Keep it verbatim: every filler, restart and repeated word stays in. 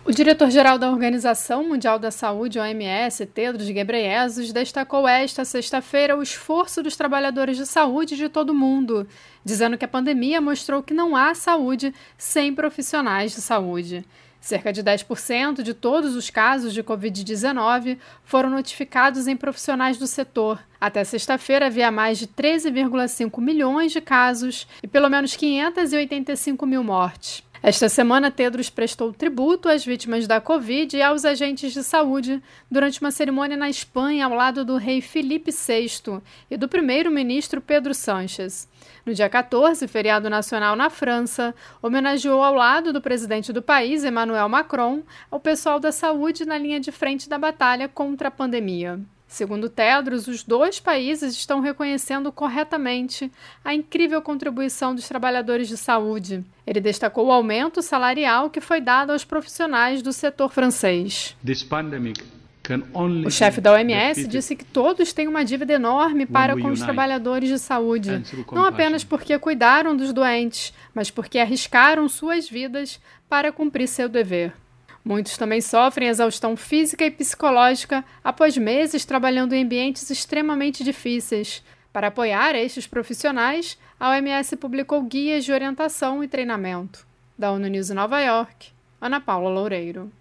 O diretor-geral da Organização Mundial da Saúde, O M S, Tedros Ghebreyesus, destacou esta sexta-feira o esforço dos trabalhadores de saúde de todo o mundo, dizendo que a pandemia mostrou que não há saúde sem profissionais de saúde. Cerca de dez por cento de todos os casos de covid dezenove foram notificados em profissionais do setor. Até sexta-feira havia mais de treze vírgula cinco milhões de casos e pelo menos quinhentas e oitenta e cinco mil mortes. Esta semana, Tedros prestou tributo às vítimas da Covid e aos agentes de saúde durante uma cerimônia na Espanha ao lado do rei Filipe sexto e do primeiro-ministro Pedro Sánchez. No dia quatorze, feriado nacional na França, homenageou ao lado do presidente do país, Emmanuel Macron, o pessoal da saúde na linha de frente da batalha contra a pandemia. Segundo Tedros, os dois países estão reconhecendo corretamente a incrível contribuição dos trabalhadores de saúde. Ele destacou o aumento salarial que foi dado aos profissionais do setor francês. O chefe da O M S disse que todos têm uma dívida enorme para com os trabalhadores de saúde, não apenas porque cuidaram dos doentes, mas porque arriscaram suas vidas para cumprir seu dever. Muitos também sofrem exaustão física e psicológica após meses trabalhando em ambientes extremamente difíceis. Para apoiar estes profissionais, a O M S publicou guias de orientação e treinamento. Da ONU News em Nova York, Ana Paula Loureiro.